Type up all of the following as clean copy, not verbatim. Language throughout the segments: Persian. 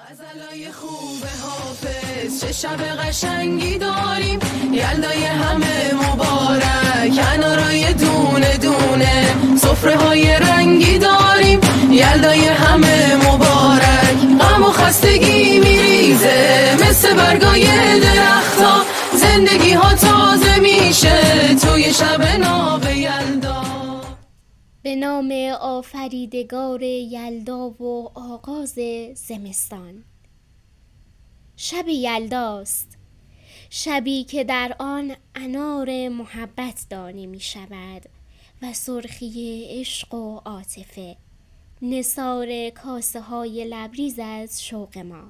غزلای خوب حافظ چه شب قشنگی داریم، یلدای همه مبارک، انارای دونه دونه، سفره های رنگی داریم، یلدای همه مبارک. غم و خستگی میریزه مثل برگای درختا، زندگی ها تازه میشه توی شب ناب یلدا. به نام آفریدگار یلدا و آغاز زمستان. شب یلداست، شبی که در آن انار محبت دانه می شود و سرخی عشق و عاطفه، نثار کاسه های لبریز از شوق ما.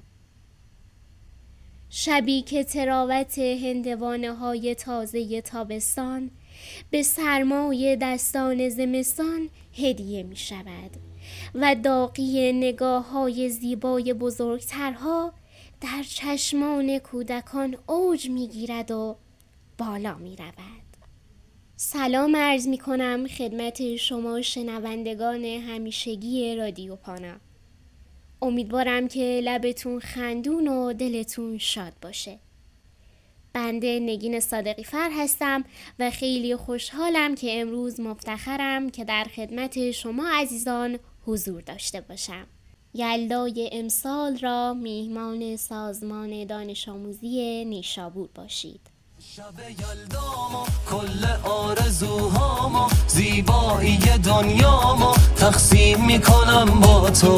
شبی که تراوت هندوانه های تازه تابستان به سرمای دستان زمستان هدیه می شود و داغی نگاه های زیبای بزرگترها در چشمان کودکان اوج می گیرد و بالا می رود. سلام عرض می کنم خدمت شما شنوندگان همیشگی رادیو پانا. امیدوارم که لبتون خندون و دلتون شاد باشه. بنده نگین صادقی فر هستم و خیلی خوشحالم که امروز مفتخرم که در خدمت شما عزیزان حضور داشته باشم. یلدای امسال را میهمان سازمان دانش آموزی نیشابور باشید. شب یلدامو کل آرزوهامو زیبایی دنیامو تقسیم میکنم با تو،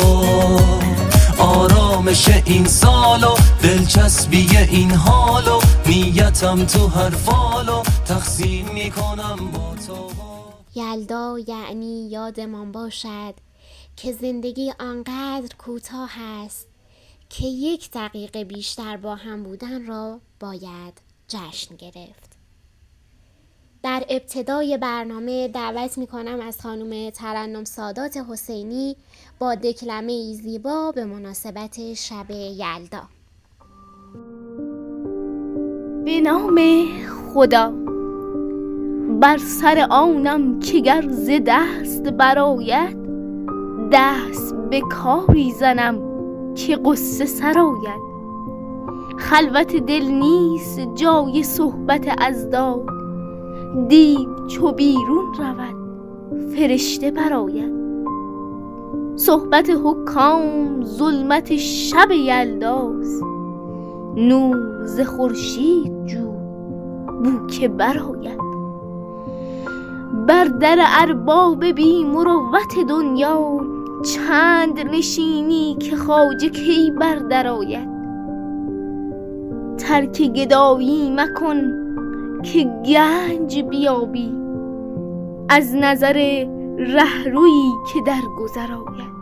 آرامش این سالو دلچسبی این حالو نیتم تو هر فالو تقسیم میکنم با تو. یلدا یعنی یادمان باشد که زندگی آنقدر کوتاه است که 1 دقیقه بیشتر با هم بودن را باید جشن گرفت. در ابتدای برنامه دعوت می‌کنم از خانم ترنم سادات حسینی با دکلمه‌ای زیبا به مناسبت شب یلدا. به نام خدا، بر سر آنم که گر ز دست براید، دست به کاری زنم که غصه سرآید. خلوت دل نیست جای صحبت اضداد، دیو چو بیرون رود فرشته برآید. صحبت حکام ظلمت شب یلداست، نور ز خورشید جو بو که برآید. بر در ارباب بی مروت دنیا، چند نشینی که خواجه کی بر در آید. ترک گدایی مکن که گنج بیابی، از نظر رهرویی که در گذر آید.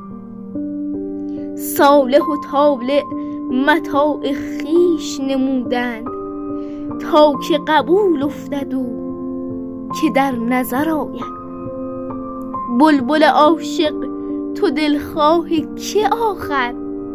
صالح و طالع متاع خویش نمودند، تا که قبول افتد و که در نظر آید. بلبل عاشق تو دلخواه که آخر،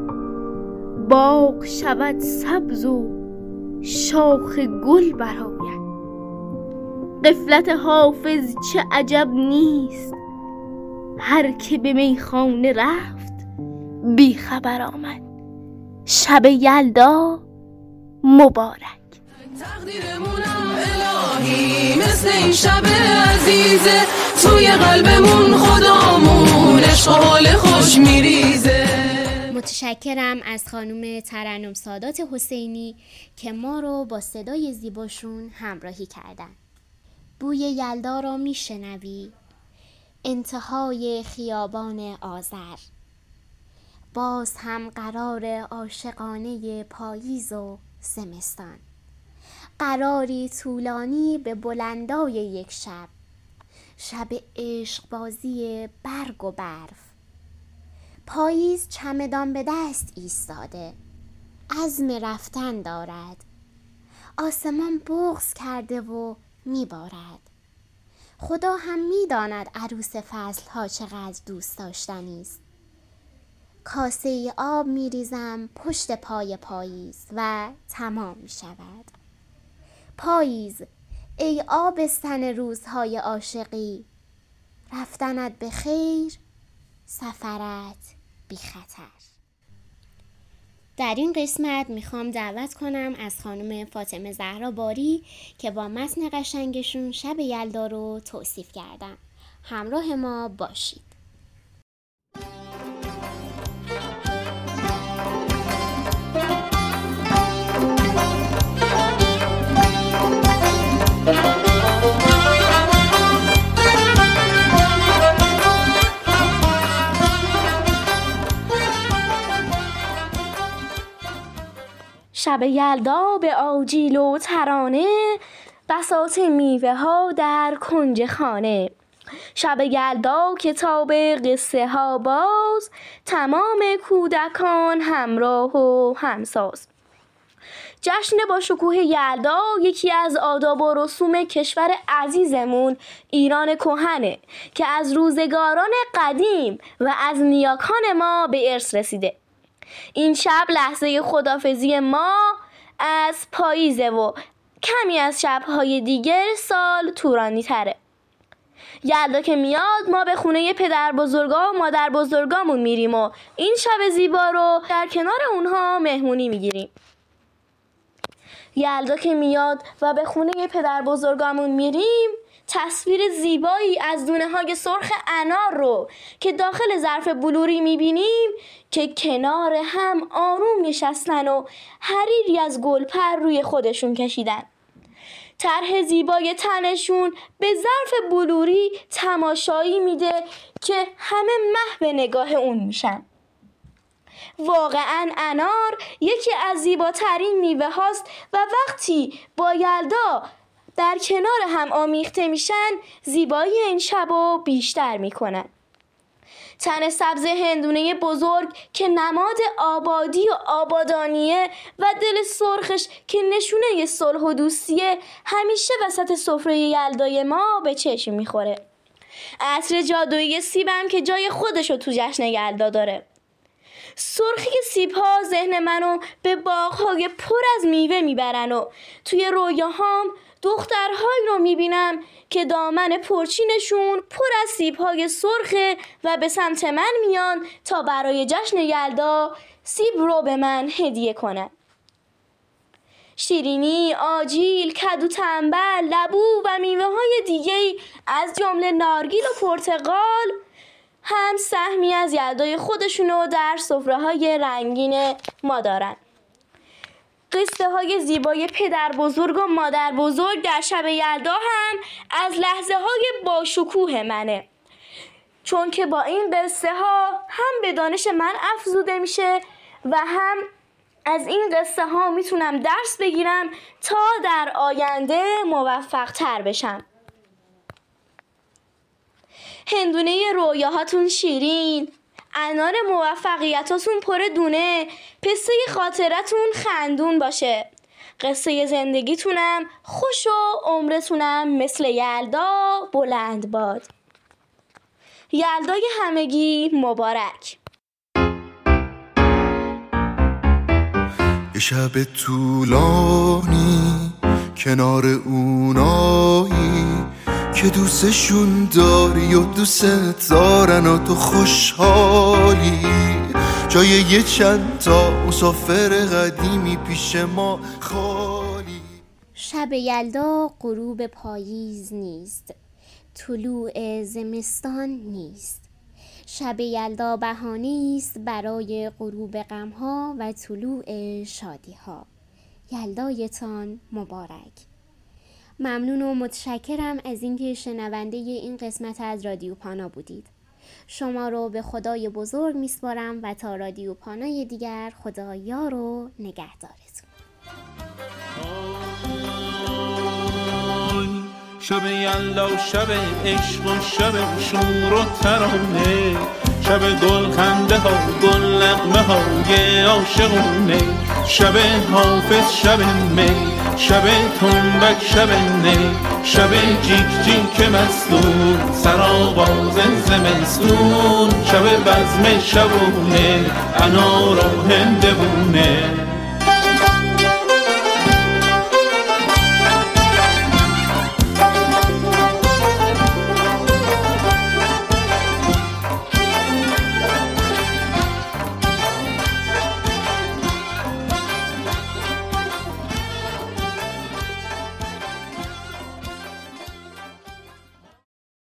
باغ شود سبز و شاخ گل برآید. غفلت حافظ چه عجب نیست، هر که به میخانه رفت بی خبر آمد. شب یلدا مبارک. تقدیرمونم الهی مثل این شب عزیزه، توی قلبمون خدامون عشق و حال خوش میریزه. متشکرم از خانم ترنم سادات حسینی که ما رو با صدای زیباشون همراهی کردن. بوی یلدا را میشنوی، انتهای خیابان آذر، باز هم قرار عاشقانه پاییز و زمستان، قراری طولانی به بلندای یک شب، شب عشق بازی برگ و برف. پاییز چمدان به دست ایستاده، عزم رفتن دارد. آسمان بغض کرده و میبارد. خدا هم میداند عروس فصلها چقدر دوست داشتنی است. کاسه آب میریزم پشت پای پاییز و تمام میشود. پاییز ای آبستن روزهای عاشقی، رفتنت به خیر، سفرت بی خطر. در این قسمت میخوام دعوت کنم از خانم فاطمه زهرا باری که با متن قشنگشون شب یلدا رو توصیف کردن. همراه ما باشید. شب یلدا به آجیل و ترانه، بساط میوه ها در کنج خانه. شب یلدا کتاب قصه ها باز، تمام کودکان همراه و همساز. جشن با شکوه یلدا یکی از آداب و رسوم کشور عزیزمون ایران کهنه که از روزگاران قدیم و از نیاکان ما به ارث رسیده. این شب لحظه خدافزی ما از پاییزه و کمی از شب‌های دیگر سال طولانی تره. یلدا که میاد ما به خونه پدر بزرگا و مادر بزرگامون میریم و این شب زیبا رو در کنار اونها مهمونی میگیریم. یلدا که میاد و به خونه پدر بزرگامون میریم، تصویر زیبایی از دونه‌های سرخ انار رو که داخل ظرف بلوری میبینیم که کنار هم آروم نشستن و حریری از گلپر روی خودشون کشیدن. طرح زیبای تنشون به ظرف بلوری تماشایی میده که همه محو نگاه اون میشن. واقعاً انار یکی از زیباترین میوه هاست و وقتی با یلدا در کنار هم آمیخته میشن زیبایی این شبو بیشتر میکنن. تن سبز هندونه بزرگ که نماد آبادی و آبادانیه و دل سرخش که نشونه صلح و دوستیه همیشه وسط سفره یلدای ما به چشم میخوره. عطر جادویی سیبم که جای خودشو تو جشن یلدا داره. سرخی سیب‌ها ذهن منو به باغ‌های پر از میوه میبرن و توی رویاهام دخترهایی رو میبینم که دامن پرچینشون پر از سیب‌های سرخه و به سمت من میان تا برای جشن یلدا سیب رو به من هدیه کنن. شیرینی، آجیل، کدو تنبل، لبو و میوه‌های دیگه‌ای از جمله نارگیل و پرتقال هم سهمی از یلدای خودشونو در سفره‌های رنگین ما دارن. قصه های زیبای پدر بزرگ و مادر بزرگ در شب یلدا هم از لحظه های باشکوه منه، چون که با این قصه ها هم به دانش من افزوده میشه و هم از این قصه ها میتونم درس بگیرم تا در آینده موفق تر بشم. هندونه رویاهاتون شیرین، انار موفقیتاتون پر دونه، پسته خاطرتون خندون باشه، قصه زندگیتونم خوش و عمرتونم مثل یلدا بلند باد. یلدای همگی مبارک. یه شب طولانی کنار اونایی که دوستشون داری و دوست دارن و تو خوشحالی، جای یه چند تا مسافر قدیمی پیش ما خالی. شب یلدا غروب پاییز نیست، طلوع زمستان نیست. شب یلدا بهانه است برای غروب غم‌ها و طلوع شادی‌ها. یلدایتان مبارک. ممنون و متشکرم از اینکه شنونده این قسمت از رادیو پانا بودید. شما رو به خدای بزرگ میسپارم و تا رادیو پانای دیگر خدا یار و نگهدارتون. شب یلدا، شب عشق و شب شور و ترانه، شب گل خنده ها، گل نغمه های عاشقونه، شب حافظ، شب می، شب تنبک، شب نی، شب جیک جیک مستون، سرآواز زمستون، شب بزم شبونه، انار و هندوونه.